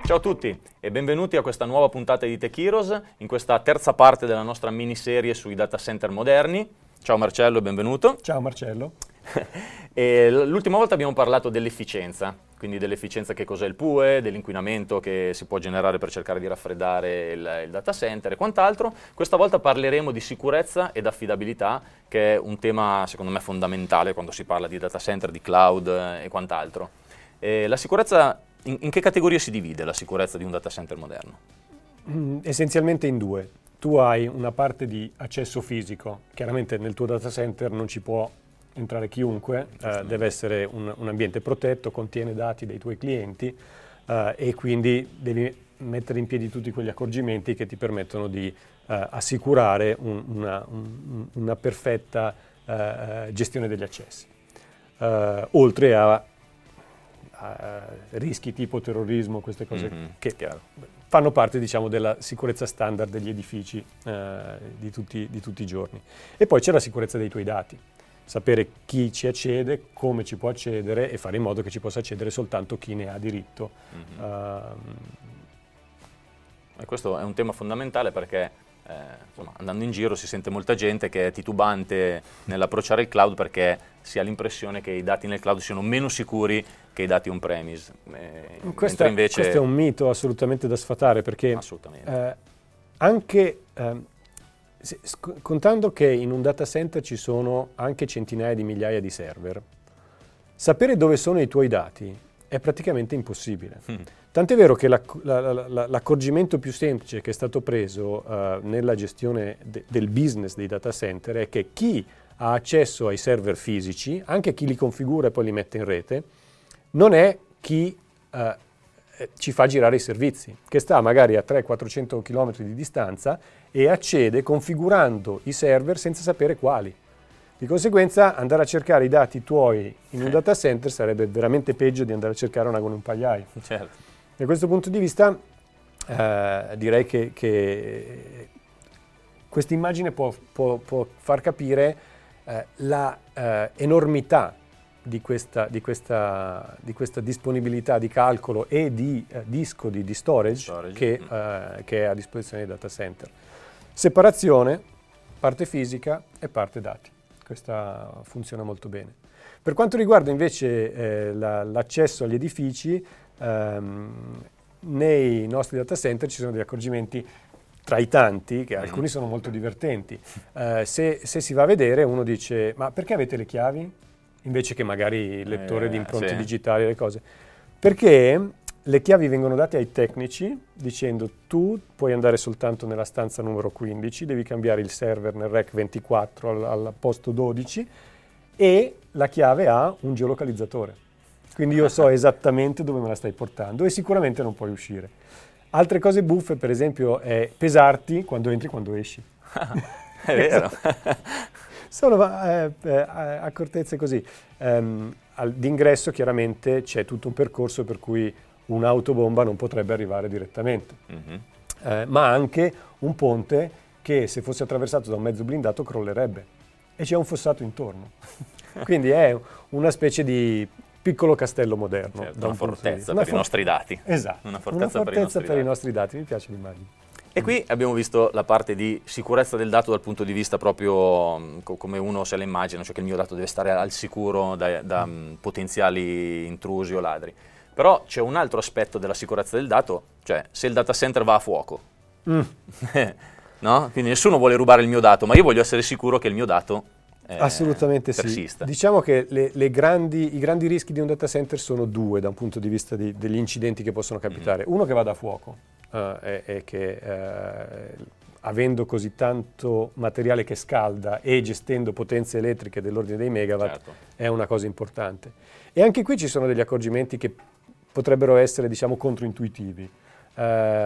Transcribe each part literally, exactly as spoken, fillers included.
Ciao a tutti e benvenuti a questa nuova puntata di Tech Heroes, in questa terza parte della nostra miniserie sui data center moderni. Ciao Marcello e benvenuto. Ciao Marcello. E l'ultima volta abbiamo parlato dell'efficienza, quindi dell'efficienza che cos'è il P U E, dell'inquinamento che si può generare per cercare di raffreddare il, il data center e quant'altro. Questa volta parleremo di sicurezza ed affidabilità, che è un tema secondo me fondamentale quando si parla di data center, di cloud e quant'altro. E la sicurezza, in, in che categorie si divide la sicurezza di un data center moderno? Mm, essenzialmente in due. Tu hai una parte di accesso fisico, chiaramente nel tuo data center non ci può entrare chiunque, eh, deve essere un, un ambiente protetto, contiene dati dei tuoi clienti eh, e quindi devi mettere in piedi tutti quegli accorgimenti che ti permettono di eh, assicurare un, una, un, una perfetta eh, gestione degli accessi. Eh, oltre a, a rischi tipo terrorismo, queste cose mm-hmm, che chiaro. fanno parte, diciamo, della sicurezza standard degli edifici eh, di, tutti, di tutti i giorni. E poi c'è la sicurezza dei tuoi dati. Sapere chi ci accede, come ci può accedere e fare in modo che ci possa accedere soltanto chi ne ha diritto. Mm-hmm. uh, e questo è un tema fondamentale perché eh, insomma, andando in giro si sente molta gente che è titubante nell'approcciare il cloud perché si ha l'impressione che i dati nel cloud siano meno sicuri che i dati on-premise. Eh, questo, invece... questo è un mito assolutamente da sfatare perché assolutamente. Eh, anche... Eh, contando che in un data center ci sono anche centinaia di migliaia di server, sapere dove sono i tuoi dati è praticamente impossibile. Mm. Tant'è vero che l'acc- la, la, la, l'accorgimento più semplice che è stato preso uh, nella gestione de- del business dei data center è che chi ha accesso ai server fisici, anche chi li configura e poi li mette in rete, non è chi uh, ci fa girare i servizi, che sta magari a trecento quattrocento chilometri di distanza e accede configurando i server senza sapere quali. Di conseguenza andare a cercare i dati tuoi in un data center sarebbe veramente peggio di andare a cercare una con un pagliaio. Certo. Da questo punto di vista eh, direi che, che questa immagine può, può, può far capire eh, la eh, enormità Di questa, di, questa, di questa disponibilità di calcolo e di eh, disco di, di storage, storage. Che, eh, che è a disposizione dei data center. Separazione, parte fisica e parte dati. Questa funziona molto bene. Per quanto riguarda invece eh, la, l'accesso agli edifici, ehm, nei nostri data center ci sono degli accorgimenti tra i tanti, che alcuni mm. sono molto divertenti. Eh, se, se si va a vedere, uno dice, ma perché avete le chiavi? Invece che magari il lettore eh, di impronte sì. digitali e le cose. Perché le chiavi vengono date ai tecnici dicendo tu puoi andare soltanto nella stanza numero quindici, devi cambiare il server nel rack ventiquattro al, al posto dodici e la chiave ha un geolocalizzatore. Quindi io so esattamente dove me la stai portando e sicuramente non puoi uscire. Altre cose buffe, per esempio, è pesarti quando entri e quando esci. È vero. Sono eh, eh, accortezze così. Um, al, d'ingresso chiaramente c'è tutto un percorso per cui un'autobomba non potrebbe arrivare direttamente, mm-hmm. eh, ma anche un ponte che se fosse attraversato da un mezzo blindato crollerebbe e c'è un fossato intorno. Quindi è una specie di piccolo castello moderno. Certo, da una un fortezza una per for- i nostri dati. Esatto, una fortezza, una fortezza per, i nostri, per dati. i nostri dati, mi piace l'immagine. E qui abbiamo visto la parte di sicurezza del dato dal punto di vista proprio co- come uno se la immagina, cioè che il mio dato deve stare al sicuro da, da mm. potenziali intrusi o ladri. Però c'è un altro aspetto della sicurezza del dato, cioè se il data center va a fuoco, mm. no? Quindi nessuno vuole rubare il mio dato, ma io voglio essere sicuro che il mio dato eh, assolutamente persista. Sì. Diciamo che le, le grandi, i grandi rischi di un data center sono due da un punto di vista di, degli incidenti che possono capitare. Mm. Uno che vada a fuoco. Uh, è, è che uh, avendo così tanto materiale che scalda e gestendo potenze elettriche dell'ordine dei megawatt, certo. È una cosa importante. E anche qui ci sono degli accorgimenti che potrebbero essere, diciamo, controintuitivi. Uh,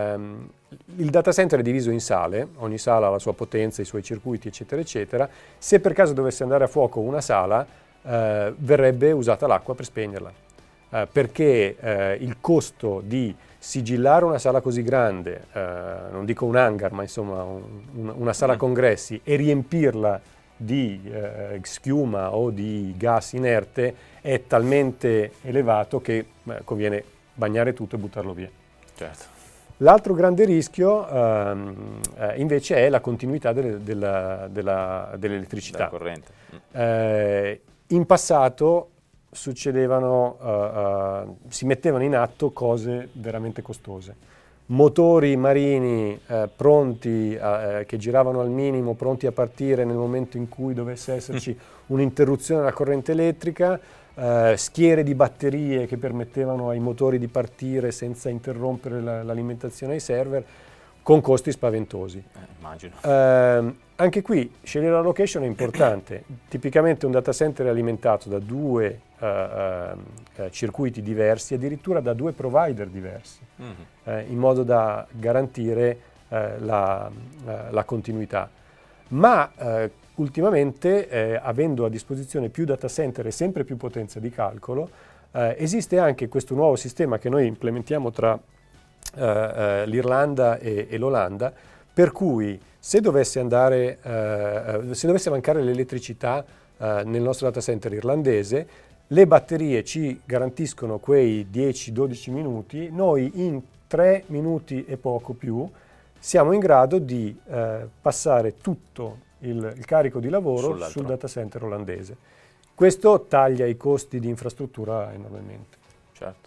il data center è diviso in sale, ogni sala ha la sua potenza, i suoi circuiti, eccetera, eccetera. Se per caso dovesse andare a fuoco una sala, uh, verrebbe usata l'acqua per spegnerla, uh, perché uh, il costo di sigillare una sala così grande, eh, non dico un hangar, ma insomma un, una sala mm. congressi e riempirla di eh, schiuma o di gas inerte è talmente elevato che eh, conviene bagnare tutto e buttarlo via. Certo. L'altro grande rischio ehm, eh, invece è la continuità delle, della, della, dell'elettricità. Della corrente. Eh, in passato succedevano, uh, uh, si mettevano in atto cose veramente costose. Motori marini eh, pronti, a, eh, che giravano al minimo, pronti a partire nel momento in cui dovesse esserci un'interruzione della corrente elettrica, eh, schiere di batterie che permettevano ai motori di partire senza interrompere la, l'alimentazione ai server, con costi spaventosi. Eh, immagino. Eh, anche qui scegliere la location è importante. Tipicamente un data center è alimentato da due uh, uh, circuiti diversi, addirittura da due provider diversi, mm-hmm. eh, in modo da garantire uh, la, uh, la continuità. Ma uh, ultimamente, eh, avendo a disposizione più data center e sempre più potenza di calcolo, uh, esiste anche questo nuovo sistema che noi implementiamo tra Uh, uh, l'Irlanda e, e l'Olanda, per cui se dovesse andare, uh, uh, se dovesse mancare l'elettricità uh, nel nostro data center irlandese, le batterie ci garantiscono quei dieci dodici minuti, noi in tre minuti e poco più siamo in grado di uh, passare tutto il, il carico di lavoro Sull'altro. sul data center olandese. Questo taglia i costi di infrastruttura enormemente. Certo.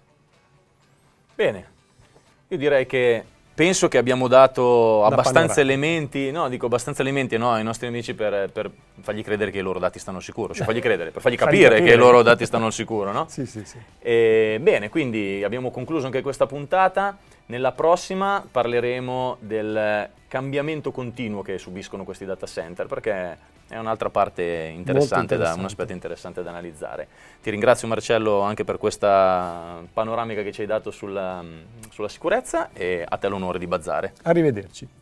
Bene. Io direi che penso che abbiamo dato Una abbastanza panorama. elementi, no, dico abbastanza elementi no, ai nostri amici per, per fargli credere che i loro dati stanno al sicuro, cioè fargli credere, per fargli capire, fargli capire che i loro dati stanno al sicuro, no? Sì, sì, sì. E, bene, quindi abbiamo concluso anche questa puntata. Nella prossima parleremo del cambiamento continuo che subiscono questi data center, perché è un'altra parte interessante, da, un aspetto interessante da analizzare. Ti ringrazio Marcello anche per questa panoramica che ci hai dato sulla, sulla sicurezza, e a te l'onore di bazzare. Arrivederci.